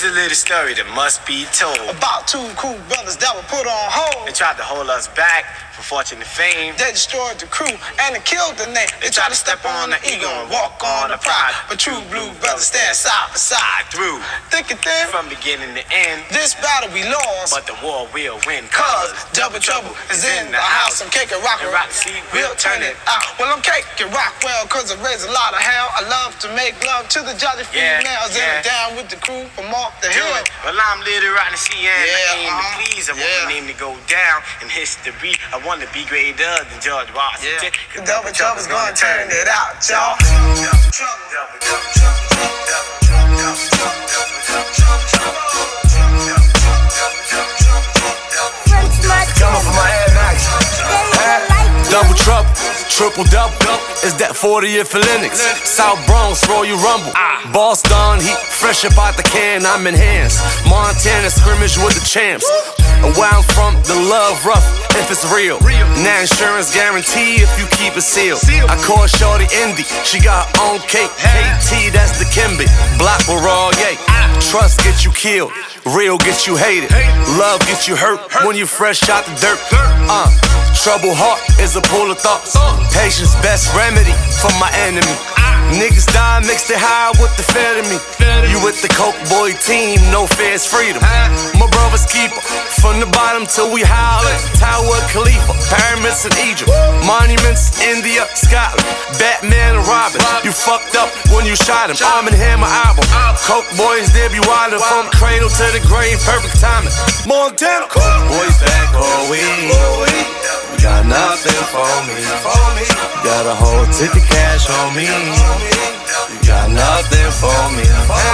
Here's a little story that must be told about two cool brothers that were put on hold. They tried to hold us back for fortune and fame. They destroyed the crew and they killed the name. They tried to step on the ego and walk on the pride. But true blue brothers stand side by side through thick and thin, from beginning to end. This battle we lost, but the war will win. Cause double trouble is in the house. I'm Cake and Rock and see, we'll turn it out. Well, I'm Cake and Rockwell cause I raise a lot of hell. I love to make love to the jolly females. And down with the crew from off the hill. Well, I'm Little Rotten C and I aim to please. I want my name to go down in history. I want to be greater than George Washington. Cause double trouble's gonna turn it out, y'all. Coming from my Air Max. Double trouble, triple double. Is that 40th for Linux? South Bronx, Royal Rumble. Boss Don, heat fresh up out the can, I'm enhanced. Montana scrimmage with the champs. And where I'm from, the love rough, if it's real. Now insurance guarantee if you keep it sealed. I call shorty Indy, she got her own cake. KT, that's the Kimby. Block with raw yay. Trust get you killed, real get you hated. Love get you hurt when you fresh out the dirt. Trouble heart is a pool of thoughts. Patience best remedy for my enemy. Niggas die mixed it high with the fear to me. You with the Coke boy team, no fear is freedom. My brother's keeper, from the bottom till we holler. Tower of Khalifa, pyramids in Egypt, monuments, India, Scotland, Batman and Robin. You fucked up when you shot him. Arm and Hammer album. Coke boys, they be wildin' from the cradle to the grave, perfect timing. Montana, Coke boys back all week. Got nothing for me. Got a whole ticket cash on me. You got nothing for me.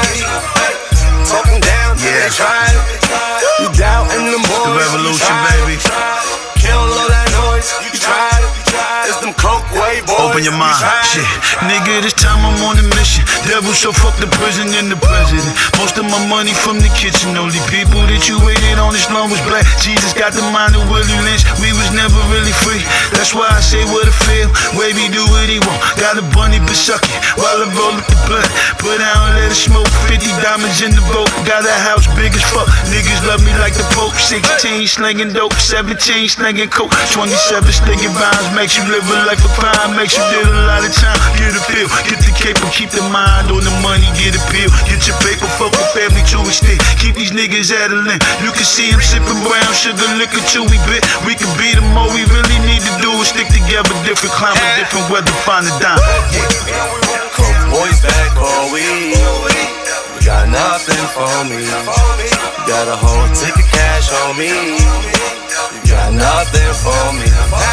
Talking down, they tried it. You doubting them boys. The revolution, baby. Kill all that noise. You tried it. It's them Coke way boys. Open your mind. Shit, nigga, this time I'm on a mission. Devil so fuck the prison and the president. Most of my money from the kitchen. Only people that you waited on this long was black. Jesus got the mind of Willie Lynch. We was never really free. That's why I say what I feel. Wavy do what he want. Got a bunny but suck it while I roll up the blunt. Put out and let it smoke. 50 diamonds in the boat. Got a house big as fuck. Niggas love me like the Pope. 16 slinging dope. 17 slinging coke. 27 slinging vines. Makes you live a life of crime. Makes you deal a lot of time. Get a pill. Get the cape and keep the mind on the money. Get a pill. Get your paper. Fuck with family to a stick. Keep these niggas at a limp. You can see them sipping brown sugar liquor till we bit. We can beat them. All we really need to do is stick together. Different climate, different weather. Find a dime. Coke boys back all week. We got nothing for me. Got a whole ticket cash on me. You got nothing for me.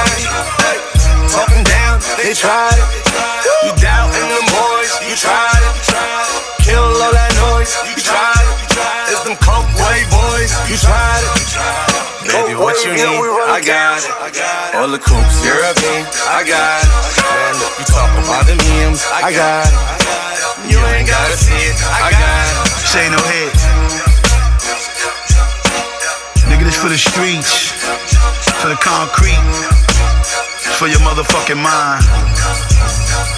Talking down, they tried it. You doubting them boys, you tried it. Kill all that noise, you tried it. It's them Coke way boys, you tried it. Baby, what you need, I got it. All the coops, European, I got it. Man, if you talk about the memes, I got it. You ain't gotta see it, I got it. Say no head. Nigga, this for the streets, for the concrete, for your motherfucking mind.